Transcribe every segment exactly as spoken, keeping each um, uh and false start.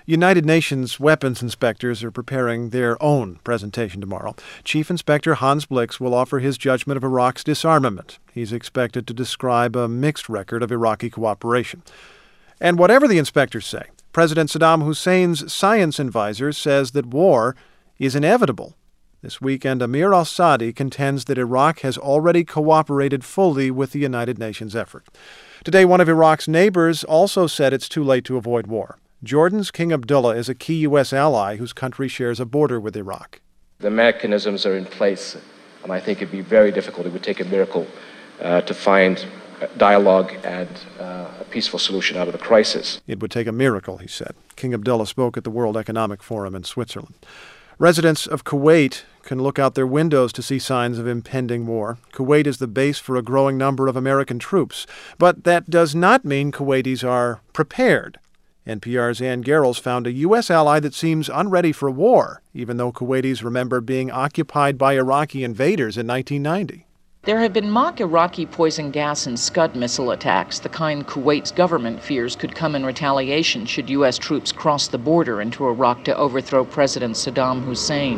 United Nations weapons inspectors are preparing their own presentation tomorrow. Chief Inspector Hans Blix will offer his judgment of Iraq's disarmament. He's expected to describe a mixed record of Iraqi cooperation. And whatever the inspectors say, President Saddam Hussein's science advisor says that war is inevitable. This weekend, Amir al-Sadi contends that Iraq has already cooperated fully with the United Nations effort. Today, one of Iraq's neighbors also said it's too late to avoid war. Jordan's King Abdullah is a key U S ally whose country shares a border with Iraq. The mechanisms are in place, and I think it'd be very difficult. It would take a miracle uh, to find dialogue and uh, a peaceful solution out of the crisis. It would take a miracle, he said. King Abdullah spoke at the World Economic Forum in Switzerland. Residents of Kuwait can look out their windows to see signs of impending war. Kuwait is the base for a growing number of American troops. But that does not mean Kuwaitis are prepared. N P R's Ann Garrels found a U S ally that seems unready for war, even though Kuwaitis remember being occupied by Iraqi invaders in nineteen ninety. There have been mock Iraqi poison gas and Scud missile attacks, the kind Kuwait's government fears could come in retaliation should U S troops cross the border into Iraq to overthrow President Saddam Hussein.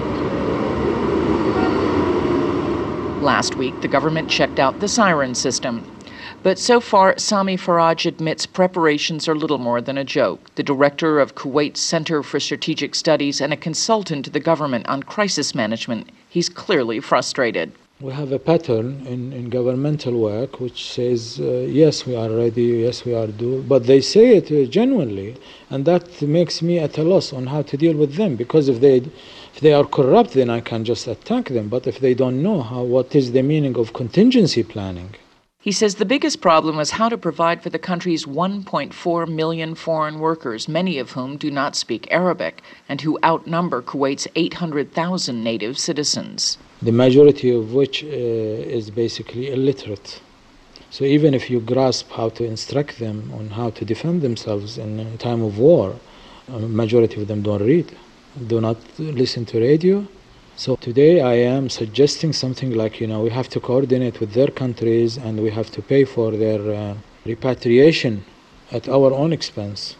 Last week, the government checked out the siren system. But so far, Sami Faraj admits preparations are little more than a joke. The director of Kuwait's Center for Strategic Studies and a consultant to the government on crisis management, he's clearly frustrated. We have a pattern in, in governmental work which says, uh, yes, we are ready, yes, we are due, but they say it uh, genuinely, and that makes me at a loss on how to deal with them, because if they if they are corrupt, then I can just attack them, but if they don't know how, what is the meaning of contingency planning. He says the biggest problem was how to provide for the country's one point four million foreign workers, many of whom do not speak Arabic, and who outnumber Kuwait's eight hundred thousand native citizens. The majority of which uh, is basically illiterate. So even if you grasp how to instruct them on how to defend themselves in a time of war, a majority of them don't read, do not listen to radio. So today I am suggesting something like, you know, we have to coordinate with their countries and we have to pay for their uh, repatriation at our own expense,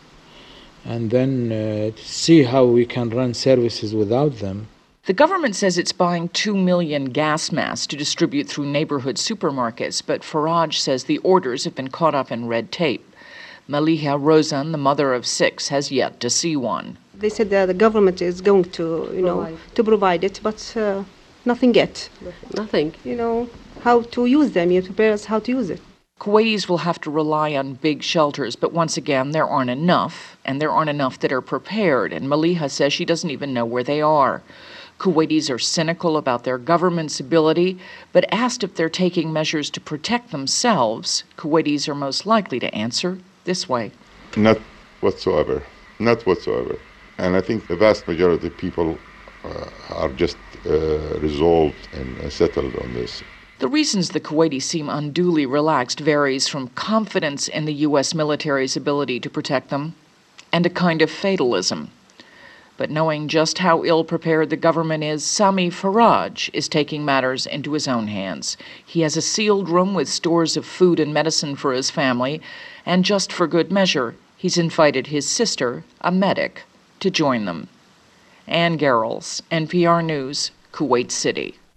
and then uh, see how we can run services without them. The government says it's buying two million gas masks to distribute through neighborhood supermarkets, but Faraj says the orders have been caught up in red tape. Maliha Rozan, the mother of six, has yet to see one. They said that the government is going to, you know, provide. to provide it, but uh, nothing yet. Nothing. You know, how to use them, you prepare us how to use it. Kuwaitis will have to rely on big shelters, but once again, there aren't enough, and there aren't enough that are prepared, and Maliha says she doesn't even know where they are. Kuwaitis are cynical about their government's ability, but asked if they're taking measures to protect themselves, Kuwaitis are most likely to answer this way. Not whatsoever. Not whatsoever. And I think the vast majority of people uh, are just uh, resolved and uh, settled on this. The reasons the Kuwaitis seem unduly relaxed varies from confidence in the U S military's ability to protect them and a kind of fatalism. But knowing just how ill-prepared the government is, Sami Faraj is taking matters into his own hands. He has a sealed room with stores of food and medicine for his family, and just for good measure, he's invited his sister, a medic, to join them. Ann Garrels, N P R News, Kuwait City.